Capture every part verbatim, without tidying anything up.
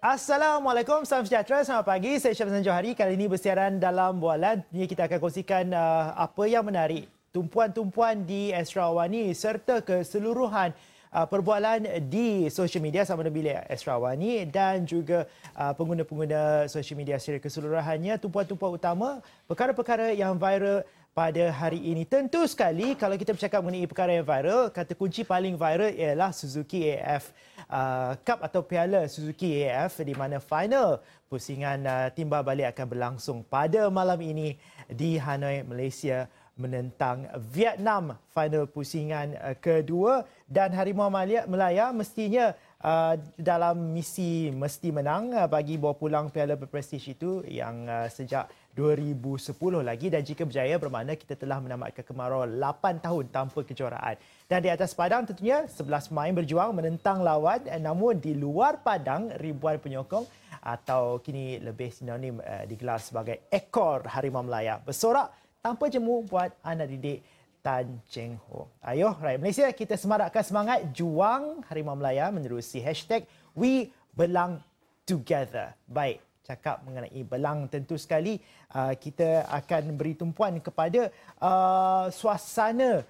Assalamualaikum, salam sejahtera, selamat pagi. Saya Syamsul Johari. Kali ini bersiaran dalam Bualan. Ini kita akan kongsikan uh, apa yang menarik, tumpuan-tumpuan di Astro Awani serta keseluruhan uh, perbualan di sosial media sama ada bilik Astro Awani dan juga uh, pengguna-pengguna sosial media secara keseluruhannya. Tumpuan-tumpuan utama, perkara-perkara yang viral pada hari ini. Tentu sekali kalau kita bercakap mengenai perkara yang viral, kata kunci paling viral ialah Suzuki A F uh, Cup atau Piala Suzuki A F di mana final pusingan uh, timba balik akan berlangsung pada malam ini di Hanoi, Malaysia menentang Vietnam. Final pusingan uh, kedua dan Harimau Melaya mestinya uh, dalam misi mesti menang uh, bagi bawa pulang piala berprestij itu yang uh, sejak dua ribu sepuluh lagi, dan jika berjaya bermakna kita telah menamatkan kemarau lapan tahun tanpa kejuaraan. Dan di atas padang tentunya sebelas pemain berjuang menentang lawan, namun di luar padang ribuan penyokong atau kini lebih sinonim uh, digelar sebagai ekor Harimau Melaya bersorak tanpa jemu buat anak didik Tan Cheng Ho. Ayuh rakyat Malaysia, kita semarakkan semangat juang Harimau Melaya menerusi hashtag We Belang Together. Baik, cakap mengenai belang, tentu sekali uh, kita akan beri tumpuan kepada uh, suasana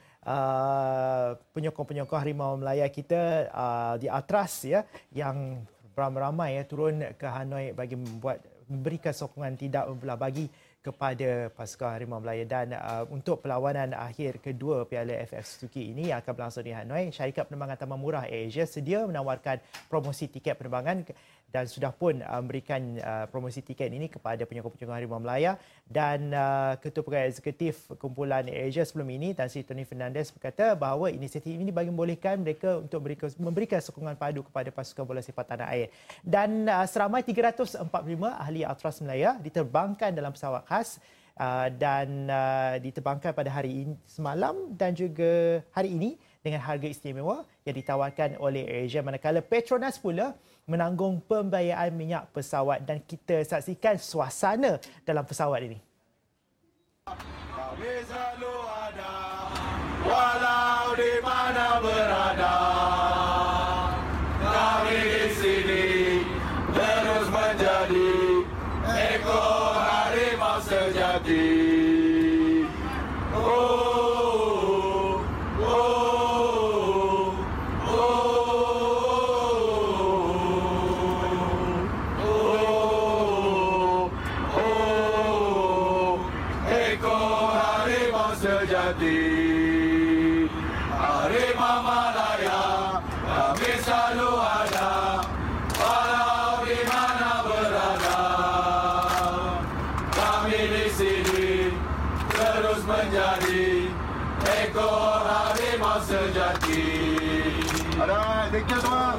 uh, penyokong-penyokong Harimau Melaya kita uh, di Atras ya, yang beramai-ramai ya turun ke Hanoi bagi membuat memberikan sokongan tidak membelah bagi kepada pasukan Harimau Melaya. Dan uh, untuk perlawanan akhir kedua Piala F F Suzuki ini yang akan berlangsung di Hanoi, syarikat penerbangan taman murah AirAsia sedia menawarkan promosi tiket penerbangan dan sudah pun uh, memberikan uh, promosi tiket ini kepada penyokong-penyokong Harimau Melaya. Dan uh, Ketua Pegawai Eksekutif Kumpulan AirAsia sebelum ini, Tan Sri Tony Fernandez, berkata bahawa inisiatif ini bagi membolehkan mereka untuk memberikan, memberikan sokongan padu kepada pasukan bola sepak tanah air. Dan uh, seramai tiga ratus empat puluh lima ahli Atras Melaya diterbangkan dalam pesawat khas uh, dan uh, diterbangkan pada hari ini, semalam dan juga hari ini dengan harga istimewa yang ditawarkan oleh AirAsia, manakala Petronas pula menanggung pembiayaan minyak pesawat. Dan kita saksikan suasana dalam pesawat ini. Kami selalu ada, walau di mana berada. Kami di sini terus menjadi ekor harimau sejati. Oh, oh, oh, oh, oh, ekor harimau sejati. Harimau Melaya, kami selalu ada, walau di mana berada. Kami di sini terus menjadi ekor harimau sejati. Alright, thank you semua.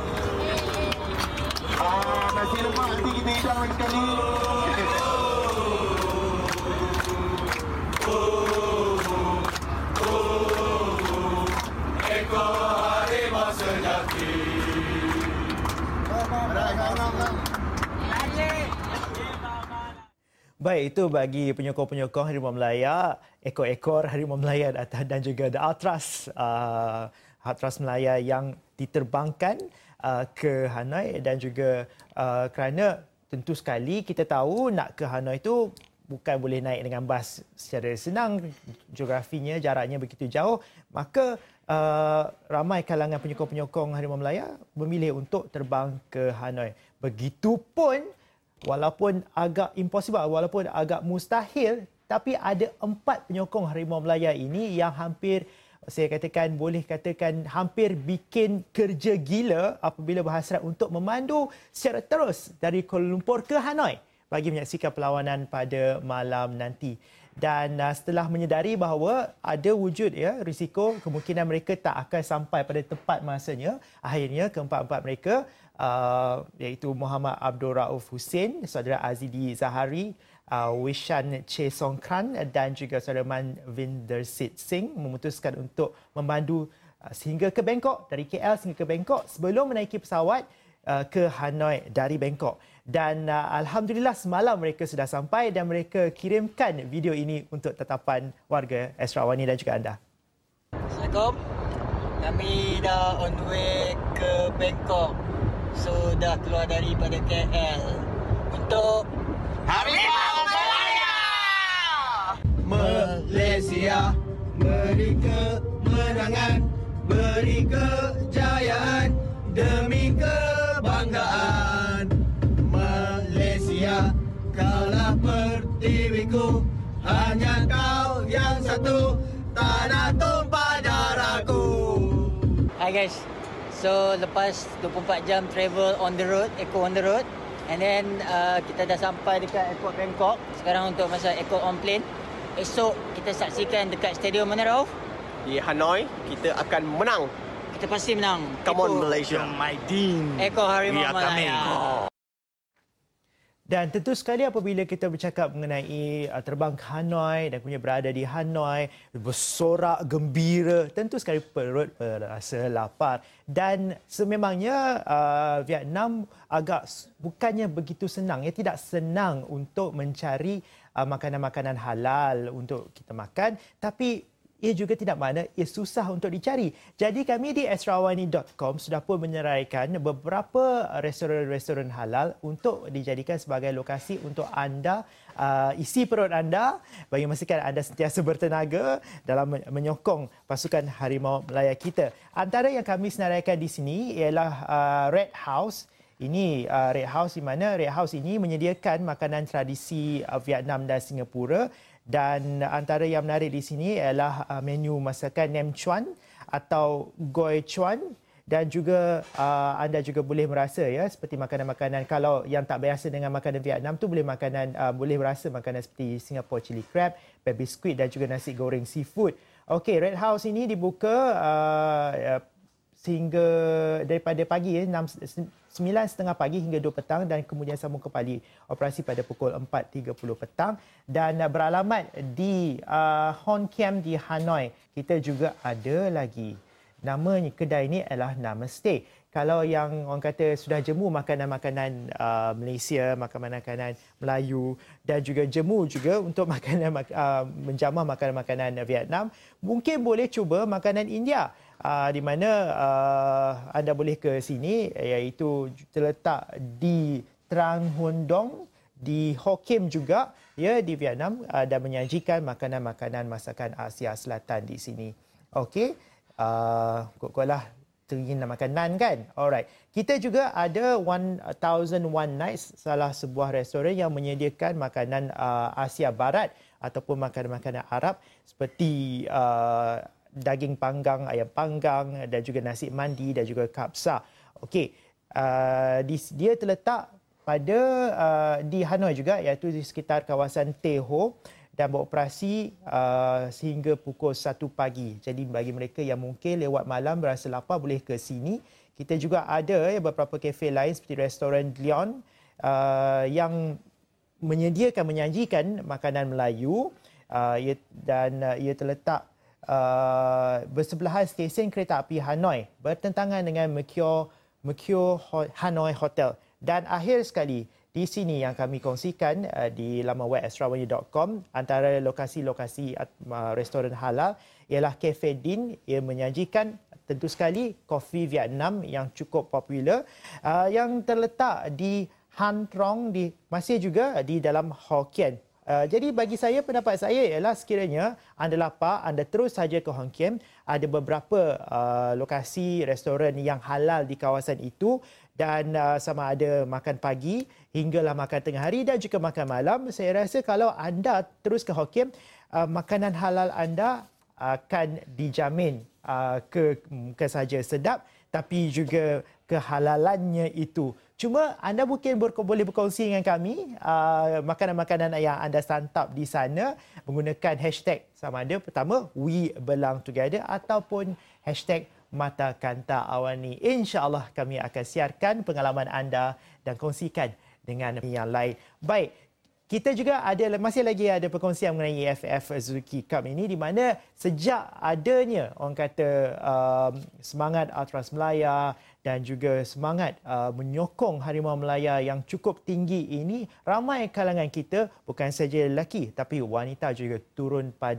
Ah, nasi lemak nanti kita hidang lagi sekali. Ekor harimau sejati. Alright, ngam-ngam. Baik, itu bagi penyokong-penyokong Harimau Melaya, ekor-ekor Harimau Melaya dan juga The Atras, uh, Atras Melaya yang diterbangkan uh, ke Hanoi. Dan juga uh, kerana tentu sekali kita tahu nak ke Hanoi itu bukan boleh naik dengan bas secara senang, geografinya, jaraknya begitu jauh, maka uh, ramai kalangan penyokong-penyokong Harimau Melaya memilih untuk terbang ke Hanoi. Begitupun walaupun agak impossible, walaupun agak mustahil, tapi ada empat penyokong Harimau Melaya ini yang hampir, saya katakan, boleh katakan hampir bikin kerja gila apabila berhasrat untuk memandu secara terus dari Kuala Lumpur ke Hanoi bagi menyaksikan perlawanan pada malam nanti. Dan uh, setelah menyedari bahawa ada wujud ya risiko kemungkinan mereka tak akan sampai pada tepat masanya, akhirnya keempat-empat mereka uh, iaitu Muhammad Abdul Rauf Hussein, saudara Azidi Zahari, uh, Wishan Che Songkran dan juga saudara Manvindersit Singh memutuskan untuk memandu uh, sehingga ke Bangkok, dari K L sehingga ke Bangkok sebelum menaiki pesawat uh, ke Hanoi dari Bangkok. Dan uh, Alhamdulillah semalam mereka sudah sampai dan mereka kirimkan video ini untuk tetapan warga Astro Awani dan juga anda. Assalamualaikum. Kami dah on the way ke Bangkok. sudah keluar daripada K L untuk Harimau Malaya. Malaysia beri kemenangan, beri kejayaan demi kebanggaan. Malaysia, kaulah pertiwiku, hanya kau yang satu, tanah tumpah darahku. Hi guys. So lepas dua puluh empat jam travel on the road, Eco on the road, and then uh, kita dah sampai dekat airport Bangkok. Sekarang untuk masa Eco on plane. Esok kita saksikan dekat Stadium mana, Rauf? Di Hanoi, kita akan menang. Kita pasti menang. Come on Malaysia. My team. Eco Harimau We are coming. Malaya. Dan tentu sekali apabila kita bercakap mengenai uh, terbang ke Hanoi dan kemudian berada di Hanoi, bersorak gembira, tentu sekali perut berasa lapar. Dan sememangnya uh, Vietnam agak bukannya begitu senang, ya tidak senang untuk mencari uh, makanan-makanan halal untuk kita makan, tapi ia juga tidak makna ia susah untuk dicari. Jadi kami di astrawani dot com sudah pun menyeraikan beberapa restoran-restoran halal untuk dijadikan sebagai lokasi untuk anda uh, isi perut anda bagi memastikan anda sentiasa bertenaga dalam menyokong pasukan Harimau Malaya kita. Antara yang kami senaraikan di sini ialah uh, Red House. Ini uh, Red House di mana Red House ini menyediakan makanan tradisi uh, Vietnam dan Singapura. Dan antara yang menarik di sini ialah uh, menu masakan Nem Chuan atau Goi Chuan, dan juga uh, anda juga boleh merasa ya seperti makanan-makanan, kalau yang tak biasa dengan makanan Vietnam tu boleh makanan uh, boleh merasa makanan seperti Singapore chili crab, baby squid dan juga nasi goreng seafood. Okey, Red House ini dibuka uh, uh, sehingga daripada pagi ya, sembilan tiga puluh pagi hingga dua petang, dan kemudian sambung kembali operasi pada pukul empat tiga puluh petang, dan uh, beralamat di uh, Hon Kiem di Hanoi. Kita juga ada lagi nama kedai ini adalah Namaste. Kalau yang orang kata sudah jemu makanan-makanan uh, Malaysia, makanan-makanan Melayu dan juga jemu juga untuk makanan uh, menjamah makanan-makanan Vietnam, mungkin boleh cuba makanan India. Uh, di mana uh, anda boleh ke sini, iaitu terletak di Trang Huon Dong di Ho Kim juga ya di Vietnam, uh, dan menyajikan makanan-makanan masakan Asia Selatan di sini. Okey, uh, kok-koklah teringin nak makan naan kan? Alright. Kita juga ada one thousand one Nights, salah sebuah restoran yang menyediakan makanan uh, Asia Barat ataupun makanan-makanan Arab seperti uh, daging panggang, ayam panggang dan juga nasi mandi dan juga kapsa. Okey, uh, dia terletak pada uh, di Hanoi juga, iaitu di sekitar kawasan Teh Ho, dan beroperasi uh, sehingga pukul satu pagi. Jadi bagi mereka yang mungkin lewat malam berasa lapar boleh ke sini. Kita juga ada ya, beberapa kafe lain seperti restoran Leon uh, yang menyediakan menyajikan makanan Melayu uh, ia, dan uh, ia terletak Uh, bersebelahan stesen kereta api Hanoi, bertentangan dengan Mercure, Mercure Hanoi Hotel. Dan akhir sekali, di sini yang kami kongsikan uh, di laman web astrawani dot com, antara lokasi-lokasi uh, restoran halal ialah Cafe Din. Ia menyajikan tentu sekali kopi Vietnam yang cukup popular, uh, yang terletak di Han Trong, di, masih juga di dalam Hokkien. Uh, jadi bagi saya, pendapat saya ialah sekiranya anda lapar, anda terus saja ke Hon Kiem. Ada beberapa uh, lokasi restoran yang halal di kawasan itu, dan uh, sama ada makan pagi hinggalah makan tengah hari dan juga makan malam. Saya rasa kalau anda terus ke Hon Kiem, uh, makanan halal anda akan dijamin uh, ke bukan saja sedap tapi juga kehalalannya itu. Cuma anda mungkin ber- boleh berkongsi dengan kami uh, makanan-makanan yang anda santap di sana menggunakan hashtag sama ada pertama We Belong Together ataupun hashtag Mata Kanta Awani. InsyaAllah kami akan siarkan pengalaman anda dan kongsikan dengan yang lain. Baik, kita juga ada masih lagi ada perkongsian mengenai A F F Suzuki Cup ini, di mana sejak adanya orang kata um, semangat Ultras Melaya dan juga semangat uh, menyokong Harimau Melaya yang cukup tinggi ini, ramai kalangan kita bukan saja lelaki tapi wanita juga turun padang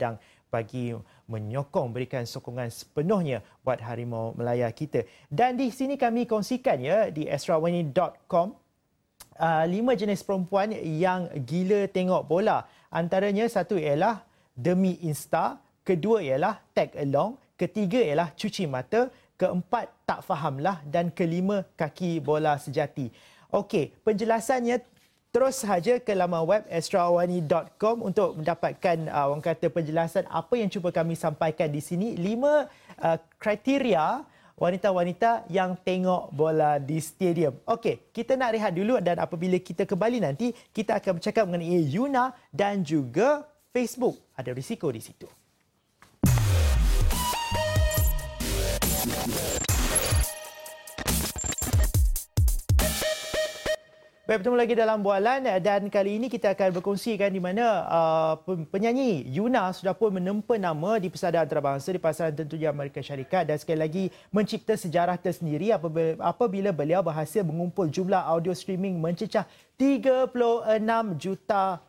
bagi menyokong, berikan sokongan sepenuhnya buat Harimau Melaya kita. Dan di sini kami kongsikan ya di astrawani dot com uh, lima jenis perempuan yang gila tengok bola. Antaranya satu ialah demi Insta, kedua ialah tag along, ketiga ialah cuci mata, keempat tak fahamlah dan kelima kaki bola sejati. Okey, penjelasannya terus sahaja ke laman web astrawani dot com untuk mendapatkan uh, orang kata penjelasan apa yang cuba kami sampaikan di sini. Lima uh, kriteria wanita-wanita yang tengok bola di stadium. Okey, kita nak rehat dulu dan apabila kita kembali nanti, kita akan bercakap mengenai Yuna dan juga Facebook. Ada risiko di situ. Baik, bertemu lagi dalam bualan dan kali ini kita akan berkongsikan di mana uh, penyanyi Yuna sudah pun menempa nama di Persada Antarabangsa di pasaran tentunya Amerika Syarikat dan sekali lagi mencipta sejarah tersendiri apabila, apabila beliau berhasil mengumpul jumlah audio streaming mencecah tiga puluh enam juta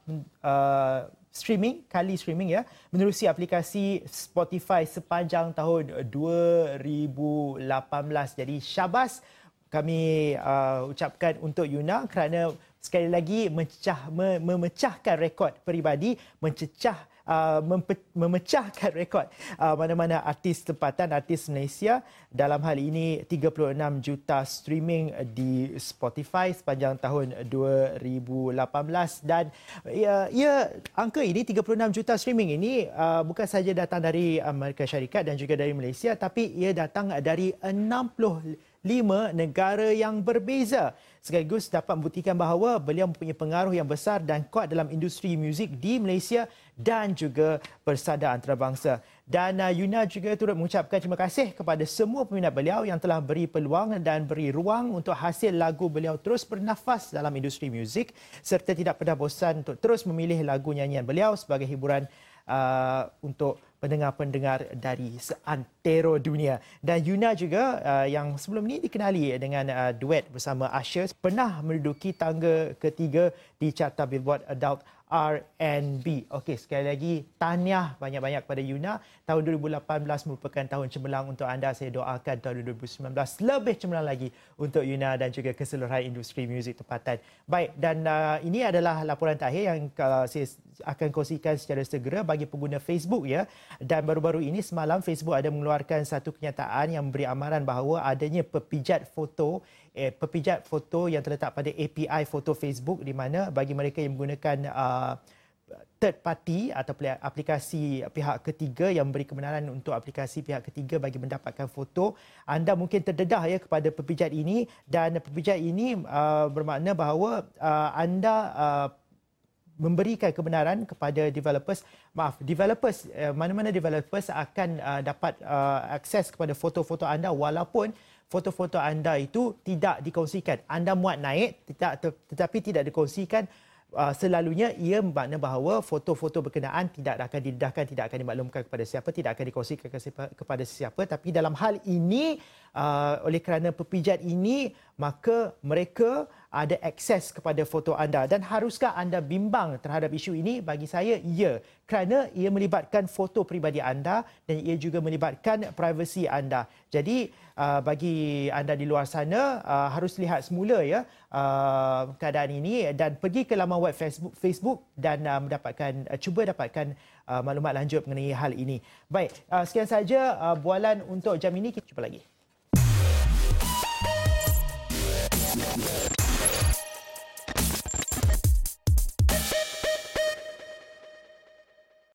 uh, streaming, kali streaming ya, menerusi aplikasi Spotify sepanjang tahun dua ribu lapan belas. Jadi syabas kami uh, ucapkan untuk Yuna kerana sekali lagi mencecah, me, memecahkan rekod peribadi, mencecah, uh, mempe, memecahkan rekod uh, mana-mana artis tempatan, artis Malaysia. Dalam hal ini tiga puluh enam juta streaming di Spotify sepanjang tahun dua ribu lapan belas dan ya, ya angka ini tiga puluh enam juta streaming ini uh, bukan sahaja datang dari Amerika Syarikat dan juga dari Malaysia, tapi ia datang dari enam puluh lima negara yang berbeza. Sekaligus dapat membuktikan bahawa beliau mempunyai pengaruh yang besar dan kuat dalam industri muzik di Malaysia dan juga Persada Antarabangsa. Dan uh, Yuna juga turut mengucapkan terima kasih kepada semua peminat beliau yang telah beri peluang dan beri ruang untuk hasil lagu beliau terus bernafas dalam industri muzik serta tidak pernah bosan untuk terus memilih lagu nyanyian beliau sebagai hiburan uh, untuk pendengar-pendengar dari seantero dunia. Dan Yuna juga uh, yang sebelum ini dikenali dengan uh, duet bersama Usher pernah menduduki tangga ketiga di carta Billboard Adult R and B. Okey, sekali lagi tahniah banyak-banyak kepada Yuna. Tahun dua ribu lapan belas merupakan tahun cemerlang untuk anda. Saya doakan tahun dua ribu sembilan belas lebih cemerlang lagi untuk Yuna dan juga keseluruhan industri muzik tempatan. Baik, dan uh, ini adalah laporan terakhir yang uh, saya akan kongsikan secara segera bagi pengguna Facebook ya. Dan baru-baru ini semalam Facebook ada mengeluarkan satu kenyataan yang memberi amaran bahawa adanya pepijat foto eh, pepijat foto yang terletak pada A P I foto Facebook di mana bagi mereka yang menggunakan uh, third party atau aplikasi pihak ketiga yang memberi kebenaran untuk aplikasi pihak ketiga bagi mendapatkan foto, anda mungkin terdedah ya kepada pepijat ini dan pepijat ini uh, bermakna bahawa uh, anda uh, memberikan kebenaran kepada developers, maaf, developers, mana-mana developers akan uh, dapat uh, akses kepada foto-foto anda walaupun foto-foto anda itu tidak dikongsikan. Anda muat naik tidak, tetapi tidak dikongsikan. Uh, selalunya ia bermakna bahawa foto-foto berkenaan tidak akan didedahkan, tidak akan dimaklumkan kepada siapa, tidak akan dikongsikan kepada sesiapa. Tapi dalam hal ini, uh, oleh kerana pepijat ini, maka mereka ada akses kepada foto anda. Dan haruskah anda bimbang terhadap isu ini? Bagi saya, ya. Kerana ia melibatkan foto peribadi anda dan ia juga melibatkan privasi anda. Jadi, uh, bagi anda di luar sana, uh, harus lihat semula ya uh, keadaan ini dan pergi ke laman web Facebook, Facebook dan uh, mendapatkan, uh, cuba dapatkan uh, maklumat lanjut mengenai hal ini. Baik, uh, sekian saja uh, bualan untuk jam ini. Kita jumpa lagi.